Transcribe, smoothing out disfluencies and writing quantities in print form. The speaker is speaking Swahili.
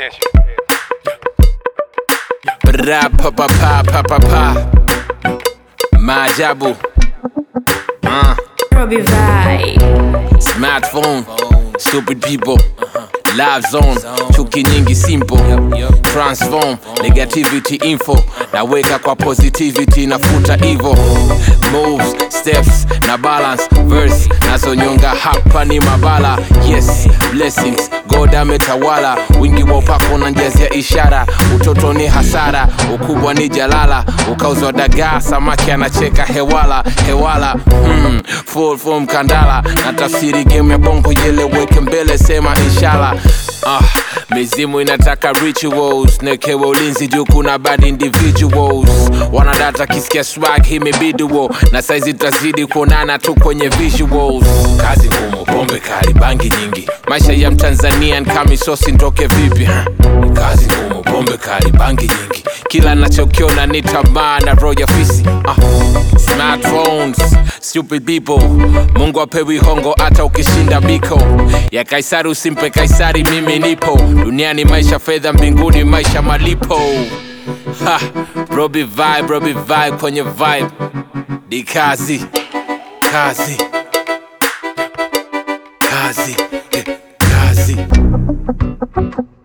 attention. Maajabu. Robbie Vibe. Smartphone. Stupid people. Live zone. Chuki nyingi simple. Transform. Negativity info. Naweka kwa positivity nafuta evil. Moves, steps, na balance. Verse, nazonyonga hapa ni mabala. Yes, blessings, God ametawala. Wingi wa upako na njezi ya ishara. Utoto ni hasara, ukubwa ni jalala. Ukauzwa dagaa, samaki anacheka hewala. Hewala, full form kandala. Na tafsiri game ya bongo yeleweke mbele sema inshallah. Mizimu inataka rituals. Nekewe ulinzi juu kuna bad individuals. Wanadata kisikia swag himebidi wo. Na saizi tazidi kuonana tu kwenye visuals. Kazi ngumu, pombe kali, bangi nyingi. Maisha ya Mtanzania nkami sosi ntoke vipi. Kazi ngumu, pombe kali, bangi nyingi. Kila nachokiona ni tamaa na roho ya fisi. Smartphones, stupid people. Mungu apewi hongo hata ukishinda biko. Ya Kaisari usimpe Kaisari, mimi nipo. Duniani maisha fedha, mbinguni maisha malipo. Robbie Vibe kwenye vibe. Di kazi. Kazi. Kazi. Kazi.